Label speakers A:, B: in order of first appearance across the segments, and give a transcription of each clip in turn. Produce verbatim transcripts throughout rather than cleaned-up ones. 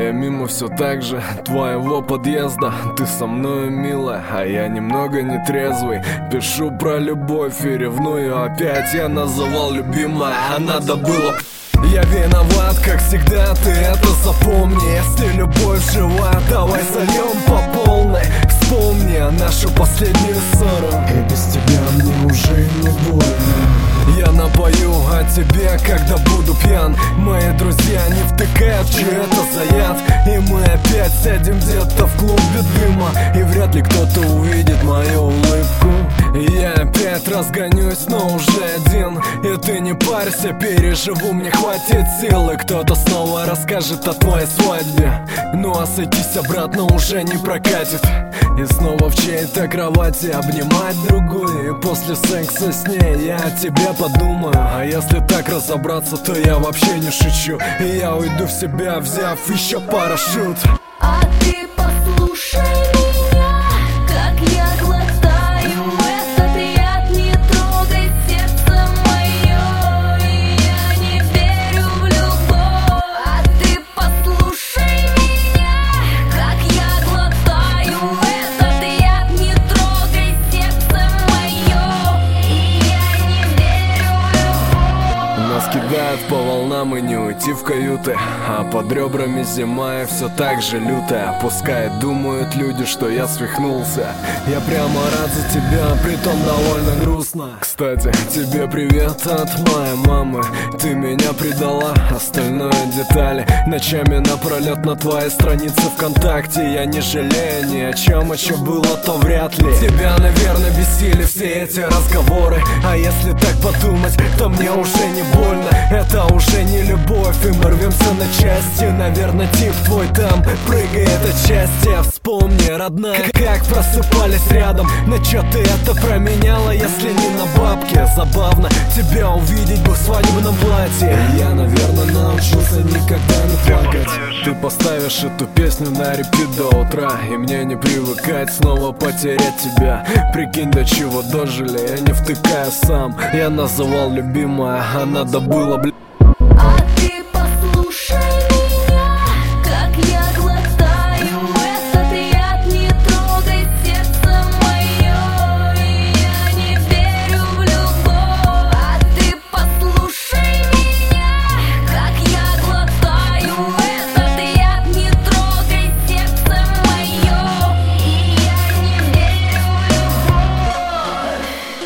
A: я мимо все так же твоего подъезда. Ты со мной, милая, а я немного нетрезвый. Пишу про любовь и ревную опять. Я называл любимая, а надо было. Я виноват, как всегда, ты это запомни. Если любовь жива, давай зальем по полной. Вспомни нашу последнюю ссору, и без тебя мне уже не больно. Я напою о тебе, когда буду пьян. Мои друзья не втыкают, что это за яд. И мы опять сядем где-то в клубе дыма, и вряд ли кто-то увидит мою улыбку. Я опять разгонюсь, но уже один. И ты не парься, переживу, мне хватит силы. Кто-то снова расскажет о твоей свадьбе, ну а сойтись обратно уже не прокатит. И снова в чьей-то кровати обнимать другую, и после секса с ней я о тебе подумаю. А если так разобраться, то я вообще не шучу, и я уйду в себя, взяв еще парашют.
B: А ты послушай меня, как я глотаю этот яд. Не трогай сердце мое, и я не верю в любовь. А ты послушай меня, как я глотаю этот яд. Не трогай сердце мое, и я не верю в любовь.
A: Нас кидают по волнам и не уйти в каюты, а под ребрами зима и все так же лютая. Пускай думают люди, что я свихнулся. Я прямо рад за тебя, притом довольно грустно. Кстати, тебе привет от моей мамы. Ты меня предала, остальное детали. Ночами напролет на твоей странице ВКонтакте. Я не жалею ни о чем, а что было, то вряд ли. Тебя, наверное, бесили все эти разговоры, а если так подумать, то мне уже не больно. Это уже не любовь, и мы рвемся на части. Наверное, тип твой там прыгает от счастья. Вспомни, родная, как просыпались рядом. На чё ты это променяла, если не на бабки? Забавно тебя увидеть бы в свадебном платье. Я, наверное, научился никогда не плакать. Ты поставишь эту песню на репит до утра, и мне не привыкать снова потерять тебя. Прикинь, до чего дожили, я не втыкаю сам. Я называл любимая, а надо было, бля.
B: А ты послушай меня, как я глотаю этот яд. Не трогай сердце мое, и я не верю в любовь. А ты послушай меня, как я глотаю этот яд. Не трогай сердце мое, и я не верю в любовь.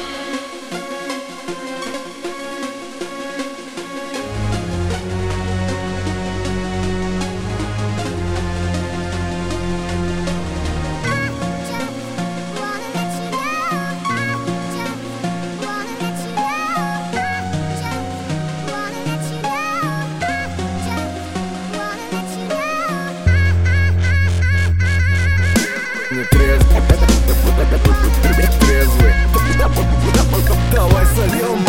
A: Не трезвый, трезвый. Давай сольем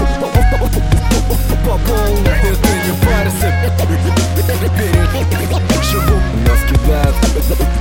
A: по полной, и ты не парься. Переживу, нас кидают